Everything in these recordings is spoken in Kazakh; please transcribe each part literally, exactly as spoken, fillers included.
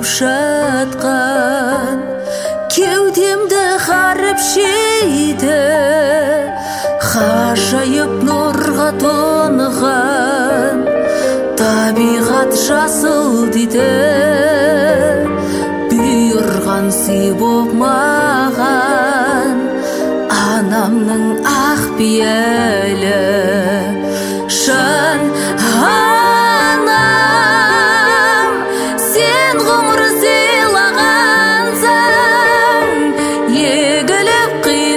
болып жатқан, кеудемді қарып жейді, ғажайып нұрға тоныған табиғат жасыл дейді. Бұйырған сый боп маған анамның ақ пиәлі. Шын анам, сен ғұмыр сыйлағансың, егіліп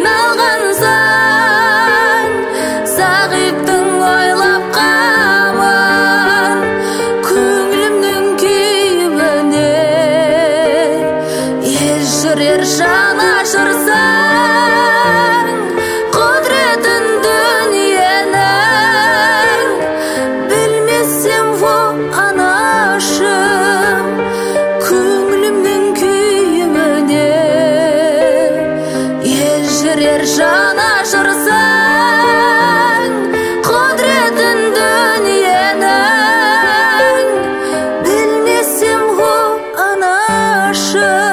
қиналғансың, сағиптың ойлап қамын көңілімнің күйбіне. Ел жүрер жан ашырсың, құдіретін дүниенің, білмесем о анашым көңілімнің күйбіне. Ел жүрер жан ашырсың, құдіретін дүниенің, білмесем о анашым.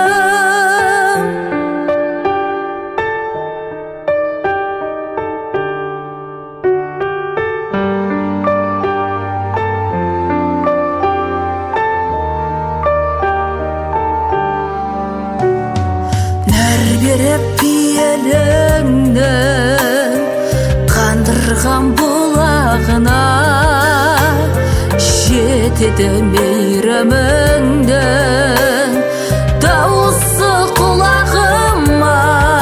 Нәр беріп пиеліңнің қандырған бұлағына, жетеді мейіріміңнің дауысы құлағыма.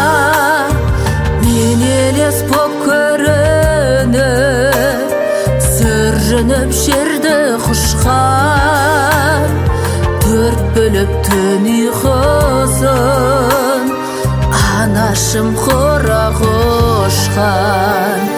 Мен елес боп көрініп, сүрініп жерді құшқан, төрт бөліп түн ұйқысын анашым құра құшқан.